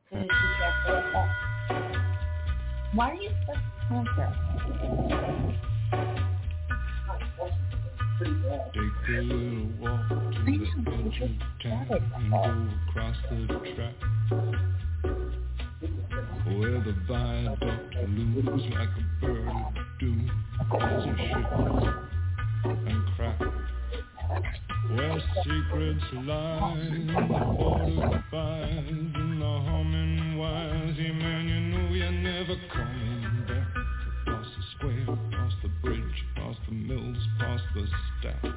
Why are you supposed to conquer? Take a little walk to the edge of town and go across the track where the viaduct looms like a bird of doom as it shifts and cracks, where secrets lie in the border fires and the humming wires. Yeah, man, you know you're never coming back. Past the square, past the bridge, past the mills, past the stacks.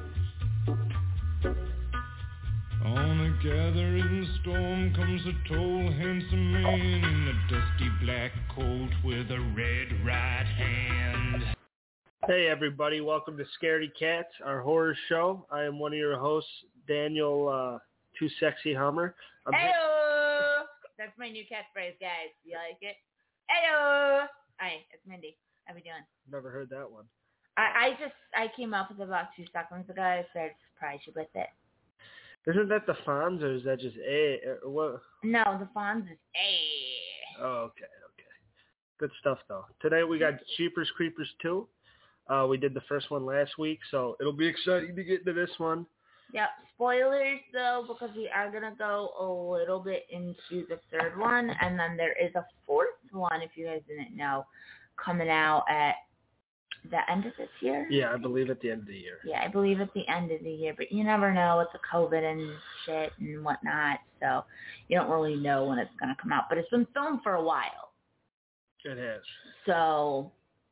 On a gathering storm comes a tall, handsome man in a dusty black coat with a red right hand. Hey everybody, welcome to Scaredy Cats, our horror show. I am one of your hosts, Daniel Too Sexy Hummer. Heyo! That's my new catchphrase, guys. You like it? Heyo! Hi, it's Mindy. How we doing? Never heard that one. I came up with it about 2 seconds ago, so I'd surprise you with it. Isn't that the Fonz, or is that just A? What? No, the Fonz is A. Oh, okay. Good stuff, though. Today we got Jeepers Creepers 2. We did the first one last week, so it'll be exciting to get into this one. Yep. Spoilers, though, because we are going to go a little bit into the third one, and then there is a fourth one, if you guys didn't know, coming out at the end of this year? Yeah, I believe at the end of the year. Yeah, I believe at the end of the year, but you never know with the COVID and shit and whatnot, so you don't really know when it's going to come out. But it's been filmed for a while. It has. So,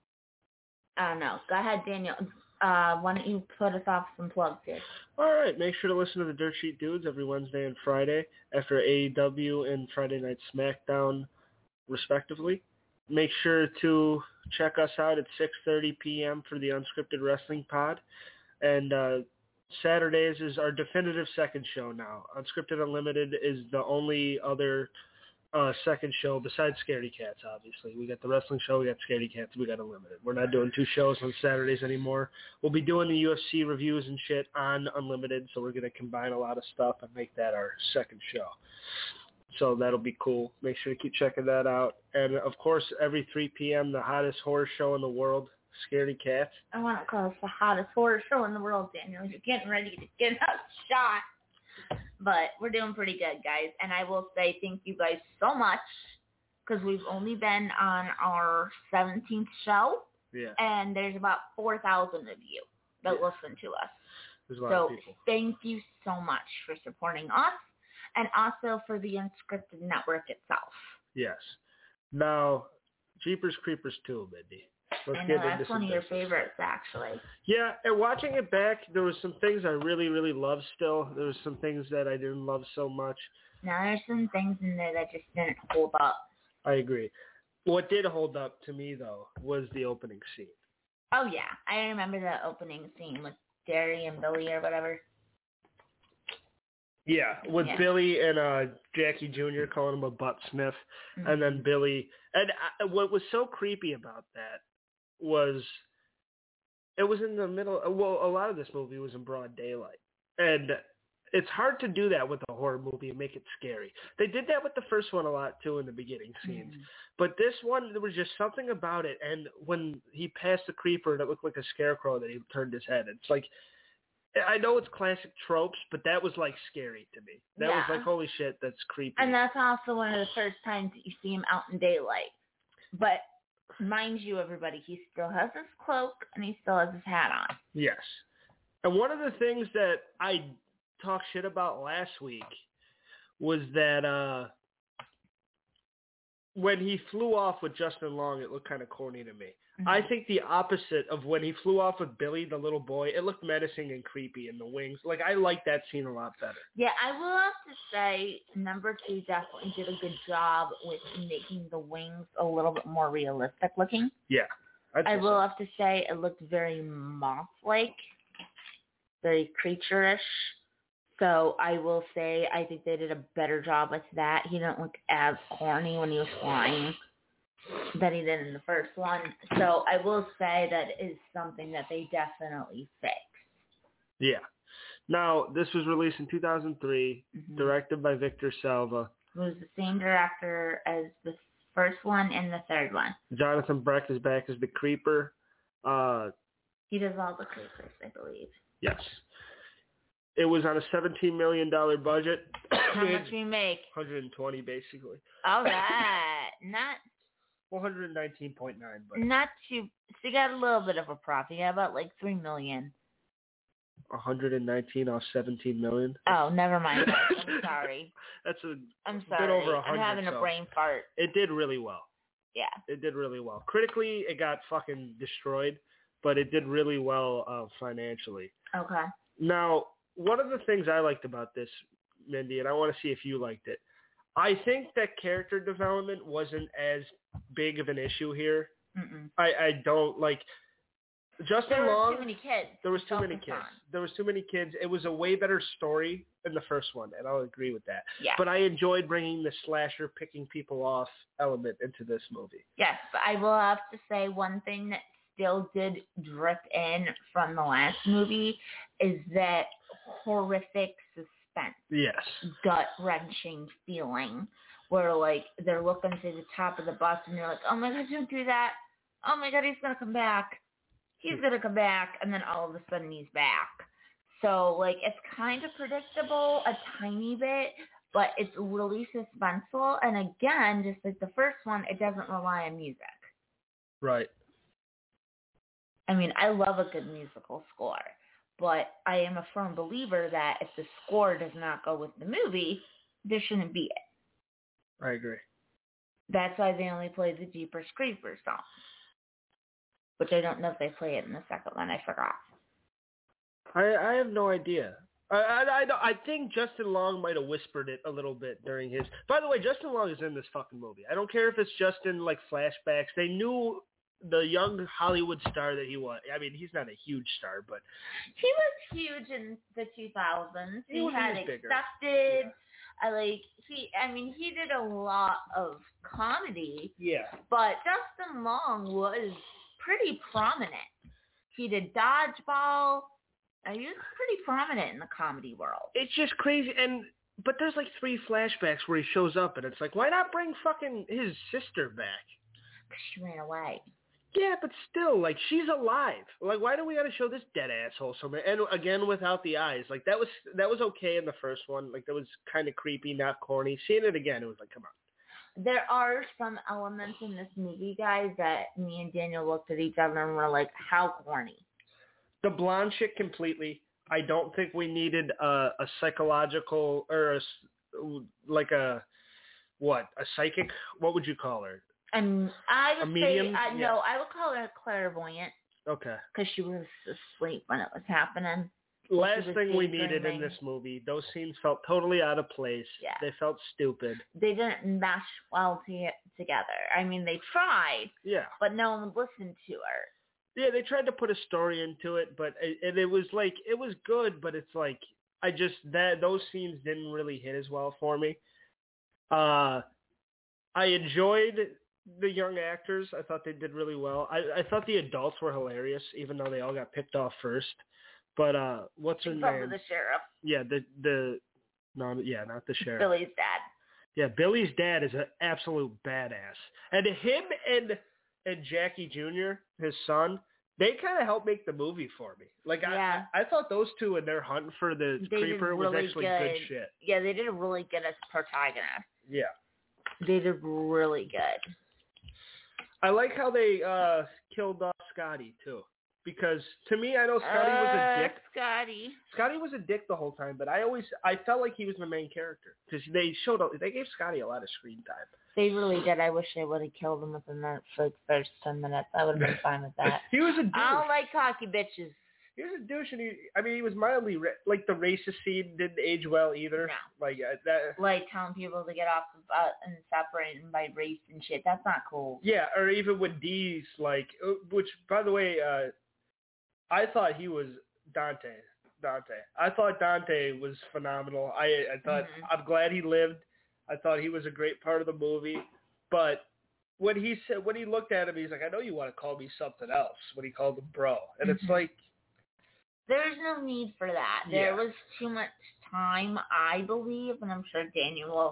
I don't know. Go ahead, Daniel. Why don't you put us off some plugs here? All right. Make sure to listen to the Dirt Sheet Dudes every Wednesday and Friday after AEW and Friday Night SmackDown, respectively. Make sure to check us out at 6:30 p.m. for the Unscripted Wrestling Pod. And Saturdays is our definitive second show now. Unscripted Unlimited is the only other second show besides Scaredy Cats, obviously. We got the wrestling show, we got Scaredy Cats, we got Unlimited. We're not doing 2 shows on Saturdays anymore. We'll be doing the UFC reviews and shit on Unlimited, so we're going to combine a lot of stuff and make that our second show. So that'll be cool. Make sure to keep checking that out. And, of course, every 3 p.m., the hottest horror show in the world, Scaredy Cats. I want to call us the hottest horror show in the world, Daniel. You're getting ready to get us shot. But we're doing pretty good, guys. And I will say thank you guys so much because we've only been on our 17th show. Yeah. And there's about 4,000 of you that listen to us. There's a lot of people. Thank you so much for supporting us. And also for the Unscripted Network itself. Yes. Now, Jeepers Creepers 2, Mindy. I know, that's one of your favorites, actually. Yeah, and watching it back, there was some things I really, really loved still. There was some things that I didn't love so much. Now, there's some things in there that just didn't hold up. I agree. What did hold up to me, though, was the opening scene. Oh, yeah. I remember the opening scene with Jerry and Billy or whatever. Yeah, with Billy and Jackie Jr. calling him a butt sniff, and then Billy. And what was so creepy about that was it was in the middle. Well, a lot of this movie was in broad daylight, and it's hard to do that with a horror movie and make it scary. They did that with the first one a lot too in the beginning scenes, but this one there was just something about it. And when he passed the creeper and it looked like a scarecrow that he turned his head, it's like. I know it's classic tropes, but that was, like, scary to me. That was like, holy shit, that's creepy. And that's also one of the first times that you see him out in daylight. But mind you, everybody, he still has his cloak and he still has his hat on. Yes. And one of the things that I talked shit about last week was that when he flew off with Justin Long, it looked kind of corny to me. I think the opposite of when he flew off with Billy, the little boy, it looked menacing and creepy in the wings. Like, I like that scene a lot better. Yeah, I will have to say number 2 definitely did a good job with making the wings a little bit more realistic looking. Yeah. I will have to say it looked very moth-like, very creature-ish. So I will say I think they did a better job with that. He didn't look as corny when he was flying that he did in the first one. So I will say that is something that they definitely fixed. Yeah. Now, this was released in 2003, directed by Victor Salva. It was the same director as the first one and the third one. Jonathan Breck is back as the Creeper. He does all the creepers, I believe. Yes. It was on a $17 million budget. How much we make? 120, basically. All right. Not 119.9, but not too. So you got a little bit of a profit. You got about like $3 million. 119 off 17 million. Oh, never mind. I'm sorry. That's I'm bit sorry. over 100. I'm having a brain fart. It did really well. Yeah. It did really well. Critically, it got fucking destroyed, but it did really well financially. Okay. Now, one of the things I liked about this, Mindy, and I want to see if you liked it, I think that character development wasn't as big of an issue here. Mm-mm. I don't like Justin Long. There were too many kids. There was too many kids. There was too many kids. It was a way better story than the first one, and I'll agree with that. Yeah. But I enjoyed bringing the slasher picking people off element into this movie. Yes, but I will have to say one thing that still did drip in from the last movie is that horrific suspense. Yes. Gut-wrenching feeling where, like, they're looking to the top of the bus and you're like, oh my God, don't do that. Oh my God, he's going to come back. He's going to come back. And then all of a sudden he's back. So, like, it's kind of predictable a tiny bit, but it's really suspenseful. And again, just like the first one, it doesn't rely on music. Right. I mean, I love a good musical score, but I am a firm believer that if the score does not go with the movie, there shouldn't be it. I agree. That's why they only play the Jeepers Creepers song, which I don't know if they play it in the second one. I forgot. I have no idea. I think Justin Long might have whispered it a little bit during his... By the way, Justin Long is in this fucking movie. I don't care if it's just in, like, flashbacks. They knew the young Hollywood star that he was. I mean, he's not a huge star, but... He was huge in the 2000s. He had Accepted. Yeah. He did a lot of comedy. Yeah. But Justin Long was pretty prominent. He did Dodgeball. He was pretty prominent in the comedy world. It's just crazy. But there's like 3 flashbacks where he shows up, and it's like, why not bring fucking his sister back? Because she ran away. Yeah, but still, like, she's alive. Like, why do we got to show this dead asshole so much? And again, without the eyes. Like, that was okay in the first one. Like, that was kind of creepy, not corny. Seeing it again, it was like, come on. There are some elements in this movie, guys, that me and Daniel looked at each other and were like, how corny. The blonde chick completely. I don't think we needed a psychological or a psychic. What would you call her? I would a medium? say, no, I would call her clairvoyant. Okay. Because she was asleep when it was happening. Last thing we needed in this movie, those scenes felt totally out of place. Yeah. They felt stupid. They didn't mesh well together. I mean, they tried. Yeah. But no one listened to her. Yeah, they tried to put a story into it, but it was like, it was good, but it's like, those scenes didn't really hit as well for me. I enjoyed the young actors. I thought they did really well. I thought the adults were hilarious, even though they all got picked off first. But what's her name? The sheriff. Yeah, not the sheriff. Billy's dad. Yeah, Billy's dad is an absolute badass, and him and Jackie Jr., his son, they kind of helped make the movie for me. Like, yeah. I thought those two in their hunt for the creeper was actually good shit. Yeah, they did a really good as protagonists. Yeah. They did really good. I like how they killed off Scotty, too. Because, to me, I know Scotty was a dick. Scotty was a dick the whole time, but I felt like he was the main character. Because they gave Scotty a lot of screen time. They really did. I wish they would have killed him within the first 10 minutes. I would have been fine with that. He was a douche. I don't like cocky bitches. He was a douche, and he was mildly, like, the racist scene didn't age well either. No. Like, that. Like, telling people to get off the butt and separating by race and shit. That's not cool. Yeah, or even when Dee's, like, which, by the way, I thought he was Dante. I thought Dante was phenomenal. I thought, I'm glad he lived. I thought he was a great part of the movie. But when he looked at him, he's like, I know you want to call me something else, when he called him bro. And it's like, there's no need for that. Yeah. There was too much time, I believe, and I'm sure Daniel will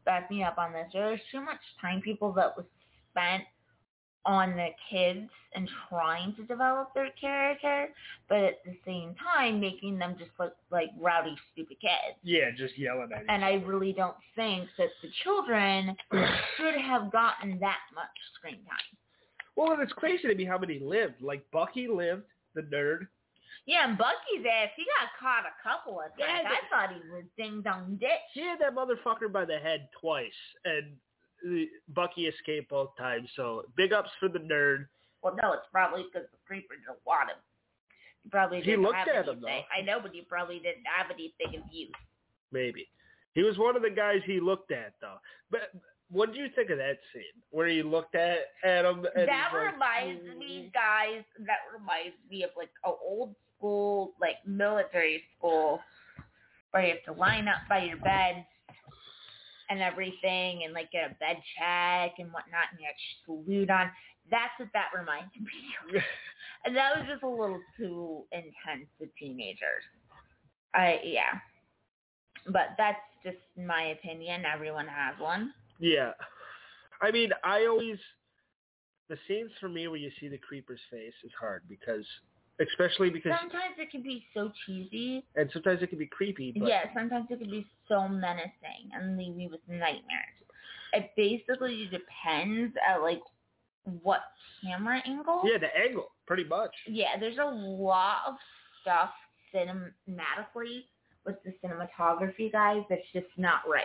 back me up on this. There's too much time people that was spent on the kids and trying to develop their character, but at the same time making them just look like rowdy, stupid kids. Yeah, just yelling at each And I other. really don't think that the children should have gotten that much screen time. Well, and it's crazy to me how many lived. Like, Bucky lived, the nerd. Yeah, and Bucky's ass, he got caught a couple of times. I thought he was ding-dong ditch. He had that motherfucker by the head twice, and Bucky escaped both times, so big ups for the nerd. Well, no, it's probably because the creeper didn't want him. He probably He didn't looked have at him, anything. though. I know, but he probably didn't have anything of use. Maybe. He was one of the guys he looked at, though. But what did you think of that scene where he looked at him? And That he's like, reminds me, guys, of like an old school, like military school, where you have to line up by your bed and everything, and like get a bed check and whatnot, and you have to salute on. That's what that reminds me of. And that was just a little too intense to teenagers. Yeah. But that's just my opinion. Everyone has one. Yeah. I mean, the scenes for me where you see the creeper's face is hard especially because Sometimes it can be so cheesy. and sometimes it can be creepy, but Yeah, sometimes it can be so menacing and leave you with nightmares. It basically depends at like what camera angle. yeah, the angle, pretty much. Yeah, there's a lot of stuff cinematically with the cinematography, guys, that's just not right.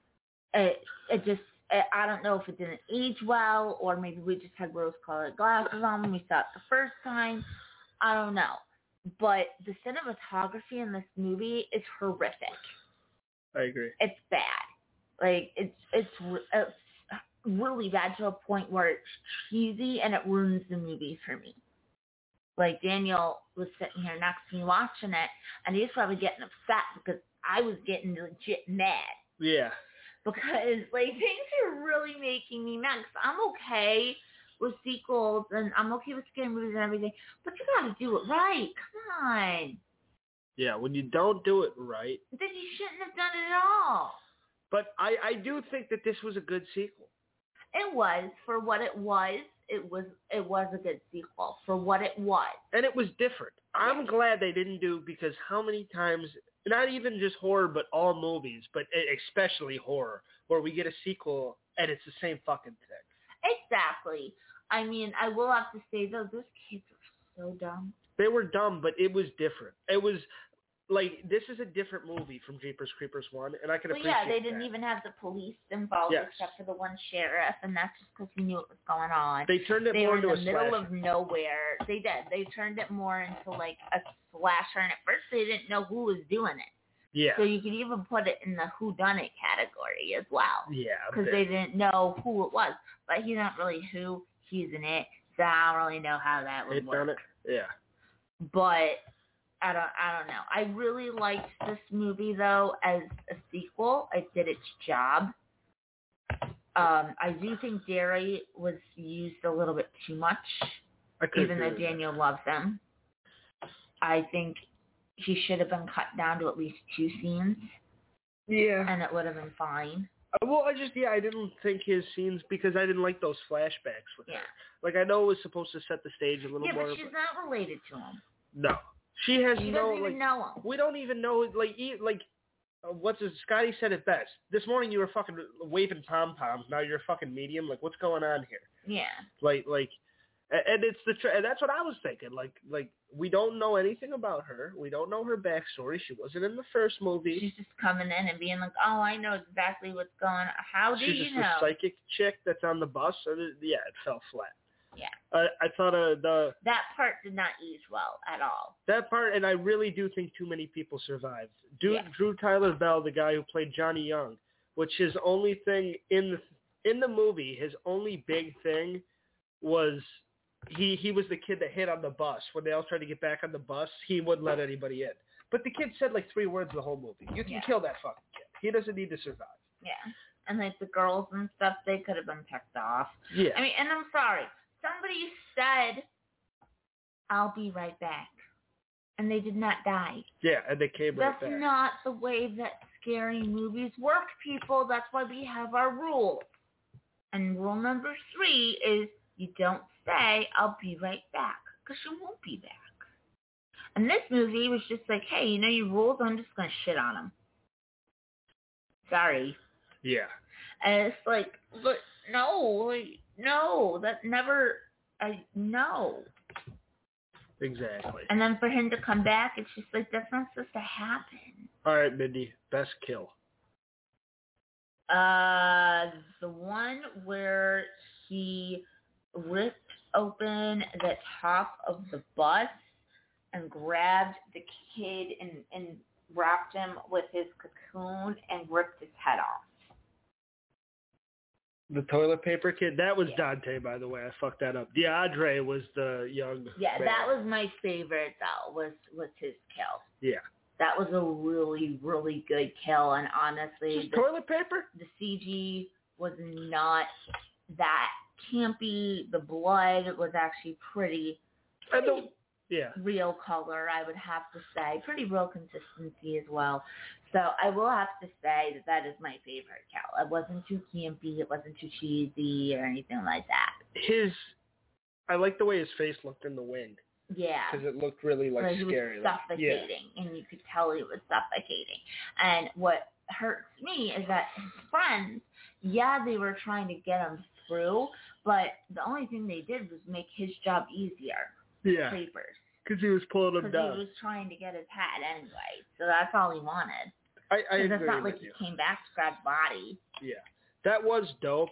I don't know if it didn't age well, or maybe we just had rose-colored glasses on when we saw it the first time. I don't know. But the cinematography in this movie is horrific. I agree. It's bad. Like, it's really bad to a point where it's cheesy and it ruins the movie for me. Like, Daniel was sitting here next to me watching it, and he was probably getting upset because I was getting legit mad. Yeah. Because, like, things are really making me mad. 'Cause I'm okay with sequels, and I'm okay with scary movies and everything, but you gotta do it right. Come on. Yeah, when you don't do it right. Then you shouldn't have done it at all. But I do think that this was a good sequel. It was. For what it was, it was a good sequel. For what it was. And it was different. I'm glad they didn't do, because how many times, not even just horror, but all movies, but especially horror, where we get a sequel and it's the same fucking thing. Exactly. I mean, I will have to say, though, those kids are so dumb. They were dumb, but it was different. It was, like, this is a different movie from Jeepers Creepers 1, and I can Well, appreciate yeah, they didn't that. even have the police involved Yes. except for the one sheriff, and that's just because he knew what was going on. They turned it They more were in into the a middle slasher. of nowhere. They did. They turned it more into like a slasher, and at first they didn't know who was doing it. Yeah. So you could even put it in the whodunit category as well. Yeah. Because they didn't know who it was. But he's not really who. He's in it. So I don't really know how that would It work. done it? Yeah. But I don't know. I really liked this movie, though, as a sequel. It did its job. I do think Derry was used a little bit too much, I could even though agree with Daniel loves him. I think he should have been cut down to at least 2 scenes, that. Yeah. and it would have been fine. Well, I didn't think his scenes, because I didn't like those flashbacks with Yeah. her. Like, I know it was supposed to set the stage a little Yeah, more. but she's not related to him. No. She has She no, doesn't even know him. we don't even know, Scotty said it best. This morning you were fucking waving pom-poms, now you're a fucking medium. Like, what's going on here? Yeah. And it's and that's what I was thinking. Like, we don't know anything about her. We don't know her backstory. She wasn't in the first movie. She's just coming in and being like, oh, I know exactly what's going on. How do She's you just know? a psychic chick that's on the bus. Yeah, it fell flat. Yeah. I thought That part did not age well at all. that part, and I really do think too many people survived. Yeah. Drew Tyler Bell, the guy who played Johnny Young, which his only thing in the movie, his only big thing was he was the kid that hit on the bus. When they all tried to get back on the bus, he wouldn't let anybody in. But the kid said like 3 words the whole movie. You can kill that fucking kid. He doesn't need to survive. Yeah. And like the girls and stuff, they could have been picked off. Yeah. I mean, and I'm sorry. Somebody said, I'll be right back. And they did not die. Yeah, and they came right That's back. not the way that scary movies work, people. That's why we have our rules. And rule number 3 is you don't say, I'll be right back, because you won't be back. And this movie was just like, hey, you know your rules? I'm just going to shit on them. Sorry. Yeah. And it's like, but no, that never, no. Exactly. And then for him to come back, it's just like, that's not supposed to happen. All right, Mindy, best kill. The one where he ripped open the top of the bus and grabbed the kid and wrapped him with his cocoon and ripped his head off. The toilet paper kid? That was Dante, by the way. I fucked that up. DeAndre was the young man. That was my favorite, though, was his kill. Yeah. That was a really, really good kill, and honestly... Just toilet paper? The CG was not that campy. The blood was actually pretty real color, I would have to say. Pretty real consistency as well. So I will have to say that is my favorite kill. It wasn't too campy. It wasn't too cheesy or anything like that. I like the way his face looked in the wind. Yeah. Because it looked really scary. He was suffocating, and you could tell he was suffocating. And what hurts me is that his friends, they were trying to get him through, but the only thing they did was make his job easier. Yeah. Creepers. Because he was pulling him down. Because he was trying to get his head anyway, so that's all he wanted. I agree. It's not like he came back to grab the body. Yeah. That was dope.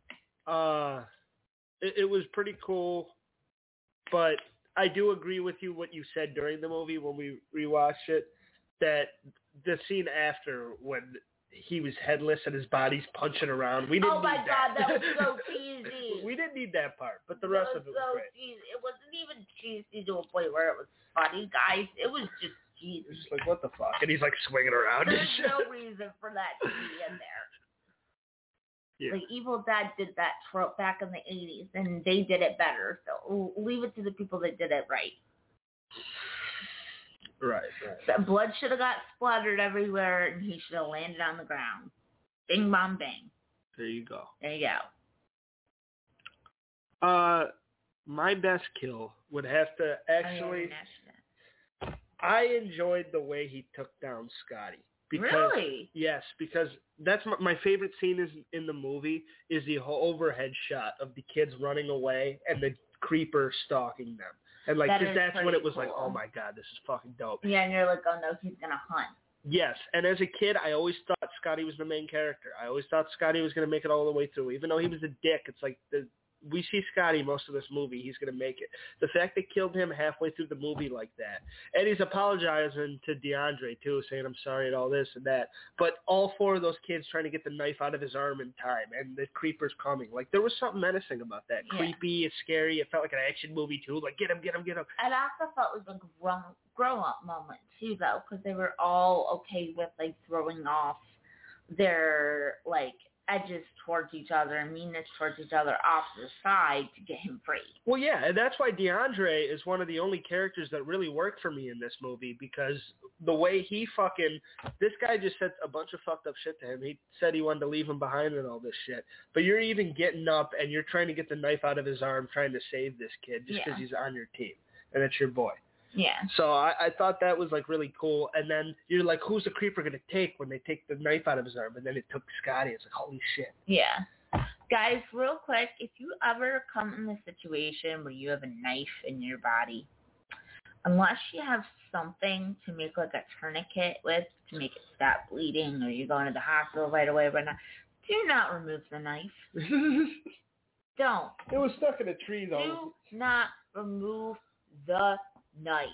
It was pretty cool, but I do agree with you what you said during the movie when we rewatched it, that the scene after when he was headless and his body's punching around, we didn't need that. Oh my God, that was so cheesy. We didn't need that part, but the rest of it was great. Cheesy. It wasn't even cheesy to a point where it was funny, guys. It was just cheesy. It was just like, what the fuck? And he's like swinging around. There's no reason for that to be in there. Yeah. Like, Evil Dead did that trope back in the 80s, and they did it better. So leave it to the people that did it right. Right. So blood should have got splattered everywhere, and he should have landed on the ground. Bing, bong, bang. There you go. There you go. My best kill would have to actually... I enjoyed the way he took down Scotty. Because, really? Yes, because that's my favorite scene is in the movie is the whole overhead shot of the kids running away and the creeper stalking them. And like, that's when it was like, oh my God, this is fucking dope. Yeah, and you're like, oh no, he's going to hunt. Yes, and as a kid, I always thought Scotty was the main character. I always thought Scotty was going to make it all the way through. Even though he was a dick, it's like we see Scotty most of this movie. He's going to make it. The fact they killed him halfway through the movie like that. And he's apologizing to DeAndre, too, saying, I'm sorry and all this and that. But all 4 of those kids trying to get the knife out of his arm in time, and the creeper's coming. Like, there was something menacing about that. Yeah. Creepy, it's scary. It felt like an action movie, too. Like, get him, get him, get him. It also felt like a grown-up moment, too, though, because they were all okay with, like, throwing off their, like, edges towards each other and meanness towards each other off to the side to get him free. Well, yeah, and that's why DeAndre is one of the only characters that really worked for me in this movie, because the way he this guy just said a bunch of fucked up shit to him. He said he wanted to leave him behind and all this shit. But you're even getting up and you're trying to get the knife out of his arm trying to save this kid just because he's on your team and it's your boy. Yeah. So I thought that was like really cool. And then you're like, who's the creeper going to take when they take the knife out of his arm? And then it took Scotty. It's like, holy shit. Yeah. Guys, real quick, if you ever come in a situation where you have a knife in your body, unless you have something to make like a tourniquet with to make it stop bleeding, or you're going to the hospital right away, do not remove the knife. Don't. It was stuck in a tree, though. Do not remove the knife.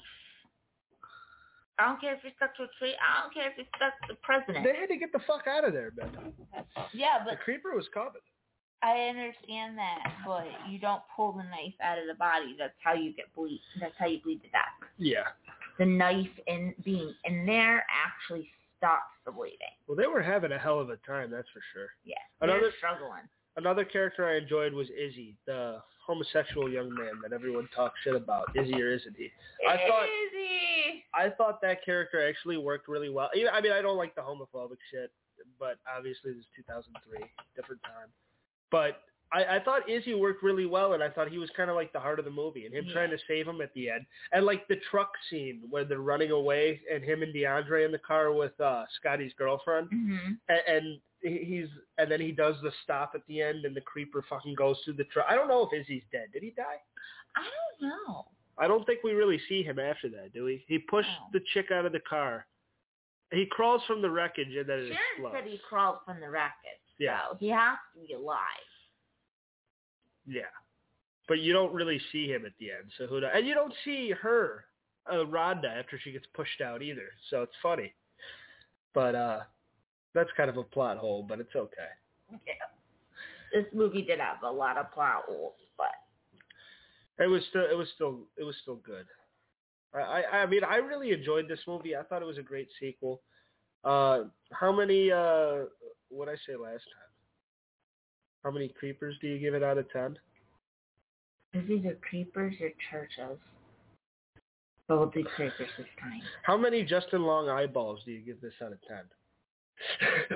I don't care if you're stuck to a tree. I don't care if you're stuck to the president. They had to get the fuck out of there, Ben. Yeah, but... The creeper was coming. I understand that, but you don't pull the knife out of the body. That's how you bleed. That's how you bleed to death. Yeah. The knife being in there actually stops the bleeding. Well, they were having a hell of a time, that's for sure. Yeah, they're struggling. Another character I enjoyed was Izzy, the homosexual young man that everyone talks shit about. Is he or isn't he? Izzy! I thought that character actually worked really well. I mean, I don't like the homophobic shit, but obviously this is 2003, different time. But I thought Izzy worked really well, and I thought he was kind of like the heart of the movie, and him trying to save him at the end. And like the truck scene where they're running away, and him and DeAndre in the car with Scotty's girlfriend, and then he does the stop at the end, and the creeper fucking goes through the truck. I don't know if Izzy's dead. Did he die? I don't know. I don't think we really see him after that, do we? He pushed the chick out of the car. He crawls from the wreckage, and then it explodes. Sharon said he crawled from the wreckage, yeah. So he has to be alive. Yeah. But you don't really see him at the end, so who knows? And you don't see her, Rhonda, after she gets pushed out either, so it's funny. But that's kind of a plot hole, but it's okay. Yeah. This movie did have a lot of plot holes, but it was still good. I mean, I really enjoyed this movie. I thought it was a great sequel. How many what did I say last time? How many creepers do you give it out of 10? Is either creepers or churches. But we'll do creepers this time. How many Justin Long eyeballs do you give this out of 10?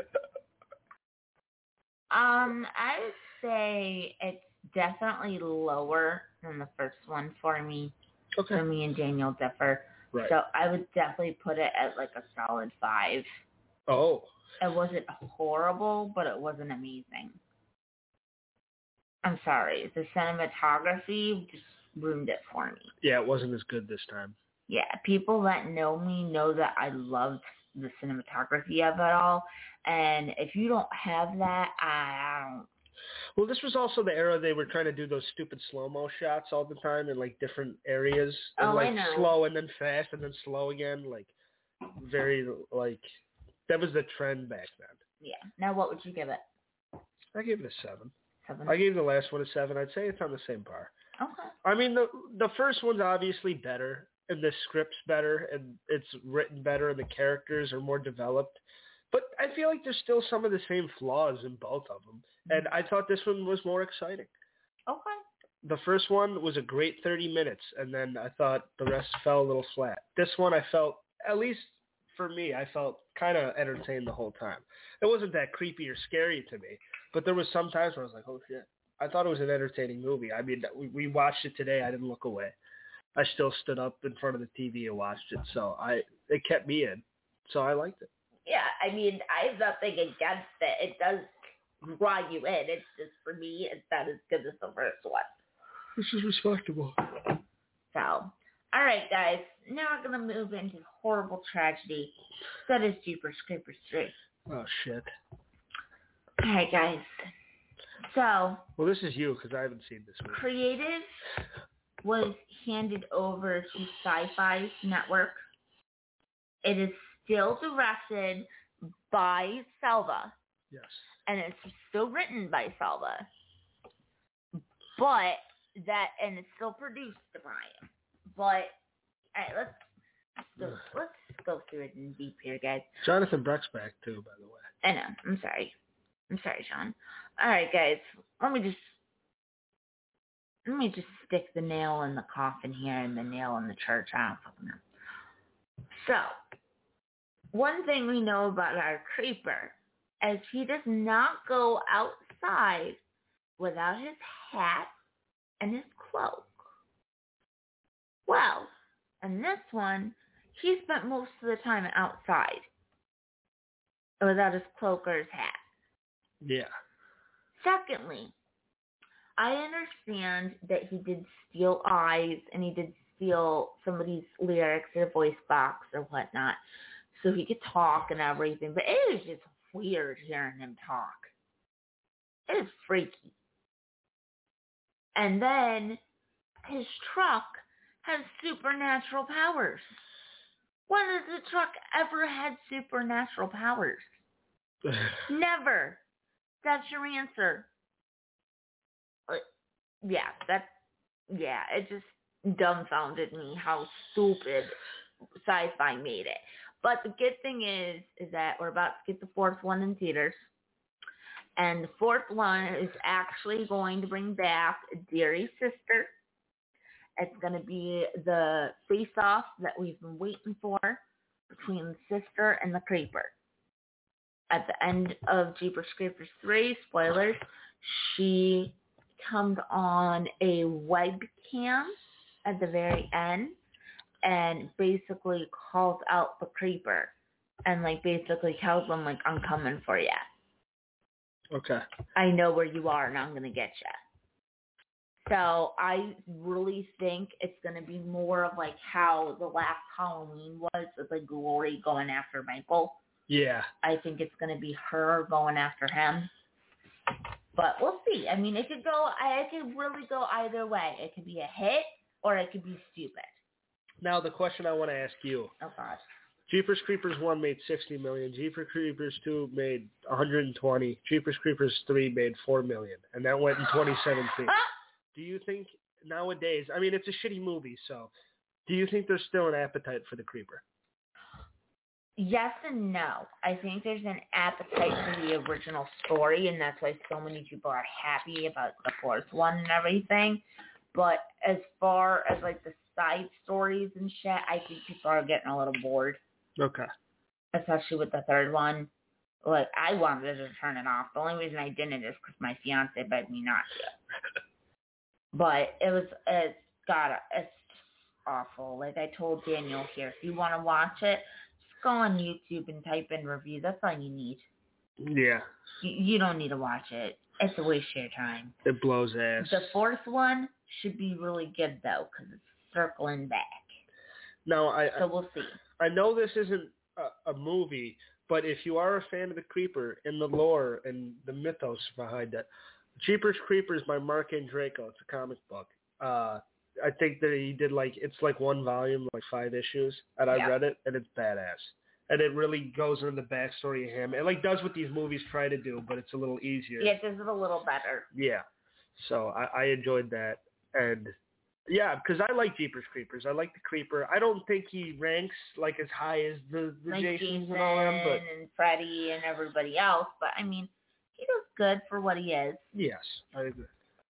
I would say it's definitely lower than the first one for me. Okay. So me and Daniel differ. Right. So I would definitely put it at like a solid 5. Oh. It wasn't horrible, but it wasn't amazing. I'm sorry. The cinematography just ruined it for me. Yeah, it wasn't as good this time. Yeah, people that know me know that I loved the cinematography of it all. And if you don't have that, I don't. Well, this was also the era they were trying to do those stupid slow-mo shots all the time in, like, different areas. And, I like, know. slow and then fast and then slow again. Like, very, like, that was the trend back then. Yeah. Now, what would you give it? I gave it a 7. 7? I gave the last one a 7. I'd say it's on the same par. Okay. I mean, the first one's obviously better, and the script's better, and it's written better, and the characters are more developed. But I feel like there's still some of the same flaws in both of them. And I thought this one was more exciting. Okay. The first one was a great 30 minutes, and then I thought the rest fell a little flat. This one I felt, at least for me, I felt kind of entertained the whole time. It wasn't that creepy or scary to me, but there was some times where I was like, oh shit. I thought it was an entertaining movie. I mean, we watched it today. I didn't look away. I still stood up in front of the TV and watched it, so it kept me in. So I liked it. Yeah, I mean, I have nothing against it. It does draw you in. It's just, for me, it's not as good as the first one. This is respectable. So, all right, guys. Now we're going to move into horrible tragedy. That is Jeepers Creepers 3. Oh, shit. All right, guys. So, well, this is you, because I haven't seen this movie. Creative was handed over to Sci-Fi Network. It is still directed by Selva. Yes. And it's still written by Selva. And it's still produced by him. But, all right, let's go through it in deep here, guys. Jonathan Breck's back, too, by the way. I know. I'm sorry, Sean. All right, guys. Let me just stick the nail in the coffin here and the nail in the church. I don't fucking know. So, one thing we know about our creeper is he does not go outside without his hat and his cloak. Well, in this one, he spent most of the time outside without his cloak or his hat. Yeah. Secondly, I understand that he did steal eyes and he did steal somebody's lyrics or voice box or whatnot so he could talk and everything, but it is just weird hearing him talk. It is freaky. And then his truck has supernatural powers. When has the truck ever had supernatural powers? Never. That's your answer. It just dumbfounded me how stupid Sci-Fi made it. But the good thing is that we're about to get the fourth one in theaters. And the fourth one is actually going to bring back Deary's sister. It's going to be the face-off that we've been waiting for between the sister and the creeper. At the end of Jeepers Creepers 3, spoilers, she comes on a webcam at the very end and basically calls out the creeper and like basically tells them like, I'm coming for you. Okay. I know where you are and I'm going to get you. So I really think it's going to be more of like how the last Halloween was with like Glory going after Michael. Yeah. I think it's going to be her going after him. But we'll see. I mean, it could really go either way. It could be a hit or it could be stupid. Now the question I want to ask you. Oh, God. Jeepers Creepers 1 made $60 million. Jeepers Creepers 2 made $120. Jeepers Creepers 3 made $4 million. And that went in 2017. Do you think nowadays, I mean, it's a shitty movie, so do you think there's still an appetite for the creeper? Yes and no. I think there's an appetite for the original story, and that's why so many people are happy about the fourth one and everything. But as far as, like, the side stories and shit, I think people are getting a little bored. Okay. Especially with the third one. Like, I wanted to turn it off. The only reason I didn't is because my fiance begged me not to. But it's awful. Like I told Daniel here, if you want to watch it, just go on YouTube and type in review. That's all you need. Yeah. You don't need to watch it. It's a waste of your time. It blows ass. The fourth one should be really good, though, because it's circling back. No, so we'll see. I know this isn't a movie, but if you are a fan of the creeper and the lore and the mythos behind it, Jeepers Creepers by Mark Andreyko. It's a comic book. I think that he did it's one volume, like 5 issues, and I read it, and it's badass. And it really goes into the backstory of him. It does what these movies try to do, but it's a little easier. Yeah, it does it a little better. Yeah. So I enjoyed that. And yeah, because I like Jeepers Creepers. I like the creeper. I don't think he ranks like as high as the like Jasons Jason and all them, but and Freddy and everybody else. But I mean, he does good for what he is. Yes, I agree.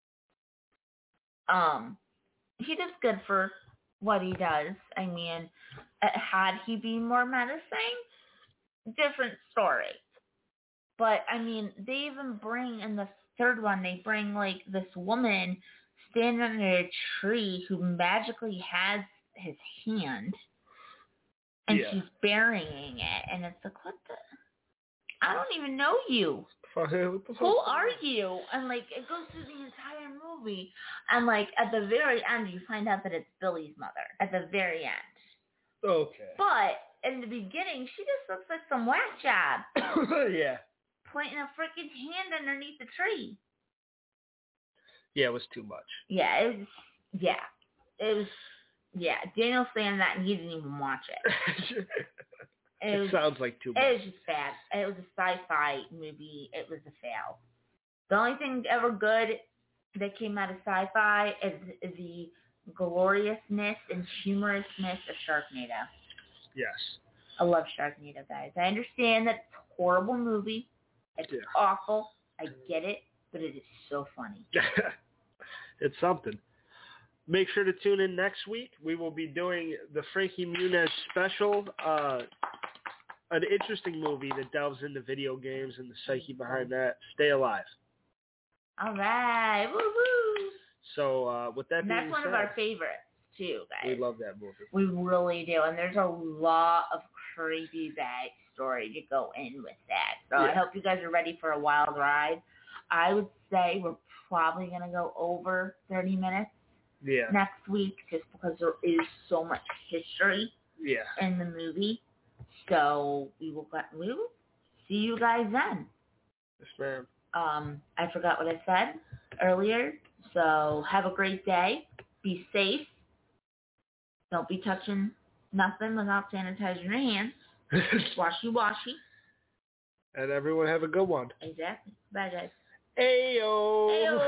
He does good for what he does. I mean, had he been more menacing, different story. But I mean, they even bring in the third one, they bring like this woman standing under a tree who magically has his hand, and she's burying it, and it's like, what the? I don't even know you. Who are you? And like it goes through the entire movie, and like at the very end you find out that it's Billy's mother. At the very end. Okay. But in the beginning, she just looks like some whack job. Yeah. Pointing a freaking hand underneath the tree. Yeah, it was too much. Yeah, it was. Daniel saying that and he didn't even watch it. It sounds like too much. It was just bad. It was a sci-fi movie. It was a fail. The only thing ever good that came out of sci-fi is the gloriousness and humorousness of Sharknado. Yes. I love Sharknado, guys. I understand that it's a horrible movie. It's awful. I get it, but it is so funny. It's something. Make sure to tune in next week. We will be doing the Frankie Muniz special, an interesting movie that delves into video games and the psyche behind that. Stay alive. All right. Woo-woo. So with that being said, that's one of our favorites, too, guys. We love that movie. We really do. And there's a lot of creepy backstory to go in with that. So I hope you guys are ready for a wild ride. I would say we're probably going to go over 30 minutes next week just because there is so much history in the movie. So we will see you guys then. Yes, ma'am. I forgot what I said earlier. So have a great day. Be safe. Don't be touching nothing without sanitizing your hands. Washy. And everyone have a good one. Exactly. Bye, guys. Ayo.